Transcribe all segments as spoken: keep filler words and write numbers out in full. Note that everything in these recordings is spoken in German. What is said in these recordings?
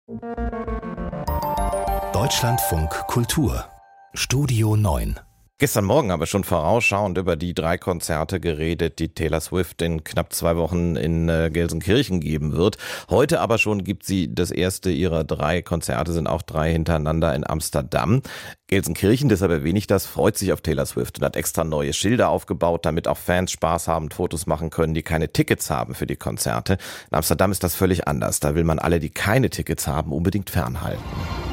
Deutschlandfunk Kultur Studio neun. Gestern Morgen haben wir schon vorausschauend über die drei Konzerte geredet, die Taylor Swift in knapp zwei Wochen in äh, Gelsenkirchen geben wird. Heute aber schon gibt sie das erste ihrer drei Konzerte, sind auch drei hintereinander in Amsterdam. Gelsenkirchen, deshalb erwähne ich das, freut sich auf Taylor Swift und hat extra neue Schilder aufgebaut, damit auch Fans Spaß haben und Fotos machen können, die keine Tickets haben für die Konzerte. In Amsterdam ist das völlig anders. Da will man alle, die keine Tickets haben, unbedingt fernhalten.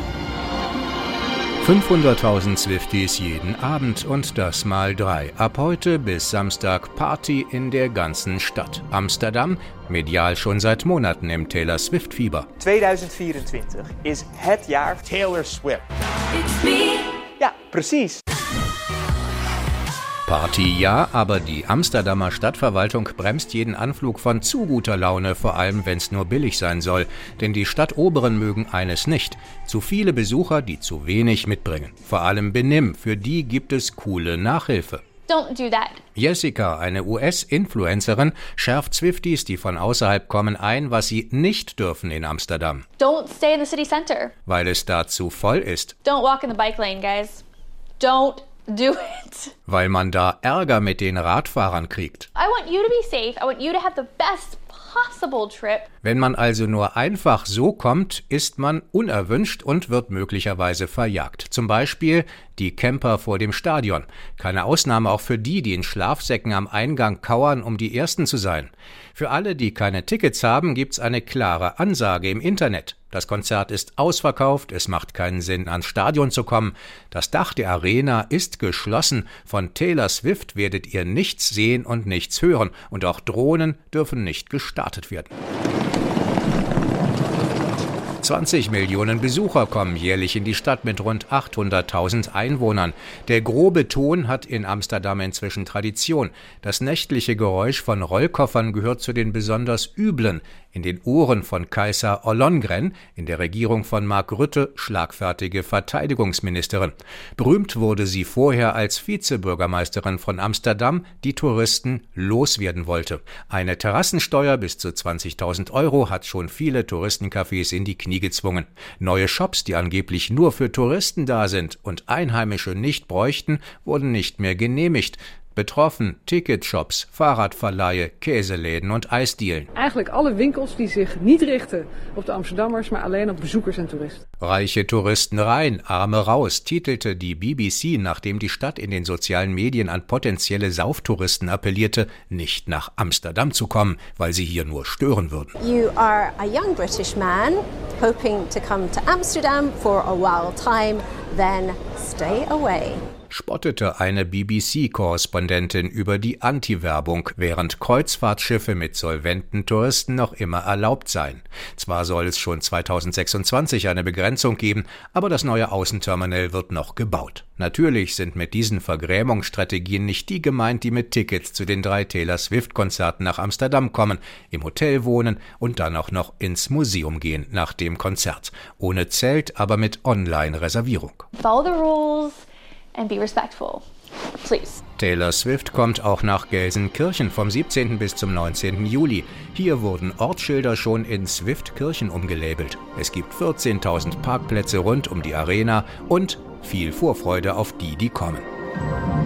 fünfhunderttausend Swifties jeden Abend und das mal drei. Ab heute bis Samstag Party in der ganzen Stadt. Amsterdam, medial schon seit Monaten im Taylor Swift-Fieber. tweeduizend vierentwintig is het jaar Taylor Swift. It's me. Ja, precies. Party ja, aber die Amsterdamer Stadtverwaltung bremst jeden Anflug von zu guter Laune, vor allem wenn es nur billig sein soll. Denn die Stadtoberen mögen eines nicht: zu viele Besucher, die zu wenig mitbringen. Vor allem Benimm, für die gibt es coole Nachhilfe. Don't do that. Jessica, eine U S-Influencerin, schärft Swifties, die von außerhalb kommen, ein, was sie nicht dürfen in Amsterdam. Don't stay in the city center. Weil es da zu voll ist. Don't walk in the bike lane, guys. Don't do it. Weil man da Ärger mit den Radfahrern kriegt. I want you to be safe. I want you to have the best possible trip. Wenn man also nur einfach so kommt, ist man unerwünscht und wird möglicherweise verjagt. Zum Beispiel die Camper vor dem Stadion. Keine Ausnahme auch für die, die in Schlafsäcken am Eingang kauern, um die Ersten zu sein. Für alle, die keine Tickets haben, gibt's eine klare Ansage im Internet. Das Konzert ist ausverkauft, es macht keinen Sinn, ans Stadion zu kommen. Das Dach der Arena ist geschlossen. Von Taylor Swift werdet ihr nichts sehen und nichts hören. Und auch Drohnen dürfen nicht gestartet werden. zwanzig Millionen Besucher kommen jährlich in die Stadt mit rund achthunderttausend Einwohnern. Der grobe Ton hat in Amsterdam inzwischen Tradition. Das nächtliche Geräusch von Rollkoffern gehört zu den besonders üblen. In den Ohren von Kajsa Ollongren, in der Regierung von Mark Rutte, schlagfertige Verteidigungsministerin. Berühmt wurde sie vorher als Vizebürgermeisterin von Amsterdam, die Touristen loswerden wollte. Eine Terrassensteuer bis zu zwanzigtausend Euro hat schon viele Touristencafés in die Knie gezwungen. Neue Shops, die angeblich nur für Touristen da sind und Einheimische nicht bräuchten, wurden nicht mehr genehmigt. Betroffen Ticketshops, Fahrradverleihe, Käseläden und Eisdielen. Eigenlijk alle winkels die zich niet richten op de Amsterdammers, maar alleen op bezoekers en toeristen. Reiche Touristen rein, Arme raus, titelte die B B C, nachdem die Stadt in den sozialen Medien an potenzielle Sauftouristen appellierte, nicht nach Amsterdam zu kommen, weil sie hier nur stören würden. You are a young British man hoping to come to Amsterdam for a while time, then stay away. Spottete eine B B C-Korrespondentin über die Anti-Werbung, während Kreuzfahrtschiffe mit solventen Touristen noch immer erlaubt seien. Zwar soll es schon zweitausendsechsundzwanzig eine Begrenzung geben, aber das neue Außenterminal wird noch gebaut. Natürlich sind mit diesen Vergrämungsstrategien nicht die gemeint, die mit Tickets zu den drei Taylor Swift-Konzerten nach Amsterdam kommen, im Hotel wohnen und dann auch noch ins Museum gehen nach dem Konzert. Ohne Zelt, aber mit Online-Reservierung. Follow the rules and be respectful. Please. Taylor Swift kommt auch nach Gelsenkirchen vom siebzehnten bis zum neunzehnten Juli. Hier wurden Ortsschilder schon in Swift-Kirchen umgelabelt. Es gibt vierzehntausend Parkplätze rund um die Arena und viel Vorfreude auf die, die kommen.